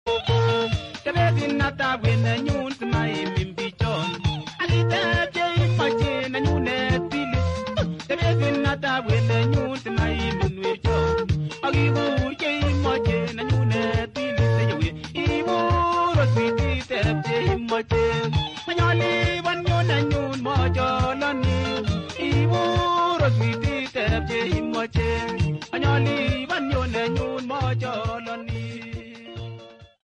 Tebetin nata wena nyun mai mimbichon. Alita jay mache na nyune pili. Tebetin nata wena nyun mai munwechon. Agibu jay mache na nyune pili. Tejawe ibu roswiti terap jay mache.